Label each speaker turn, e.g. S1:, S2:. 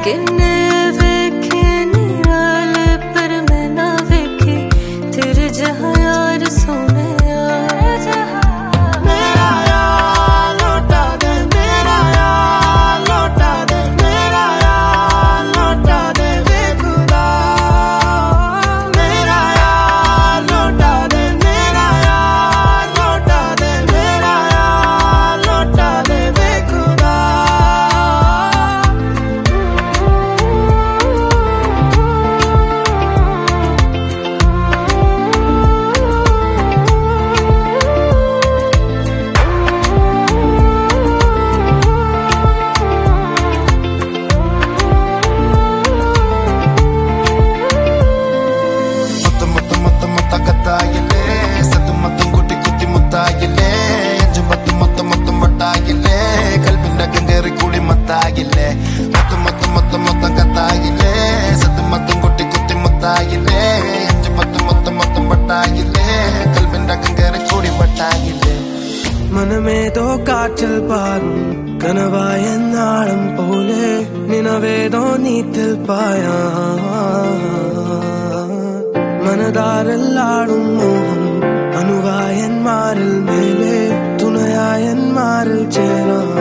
S1: किन्ने वेखे निराले पर मैं ना वेखी तेरे जहाँ यार सोने
S2: मेरा यार लौटा दे, मेरा यार लौटा दे, मेरा यार लौटा दे बेखुदा। मेरा यार लौटा दे, मेरा यार लौटा दे, मेरा यार लौटा दे बेखुदा। മുത്തായില്ലേ സത്തും മൊത്തം കുട്ടി കുത്തി മുത്തായില്ലേ അഞ്ചും പത്തും മൊത്തം മൊത്തം വട്ടായില്ലേ കൽബിനകം കയറി കൂടി മത്തായില്ലേ മൊത്തം മൊത്തം മൊത്തം മൊത്തം കത്തായില്ലേ സത്തും മൊത്തം കുട്ടി കുത്തി മുത്തായില്ലേ അഞ്ചും പത്തും മൊത്തം മൊത്തം വട്ടായില്ലേ കൽബിനകം കയറി കൂടി വട്ടായില്ലേ മനമേതോ കാറ്റൽ പാറും കനവായെന്നാളം പോലെ നിനവേതോ നീത്തിൽ പായാ മനതാരല്ലാടും മോഹം അനുവായന്മാരിൽ മേലെ തുണയായന്മാരിൽ ചേരാ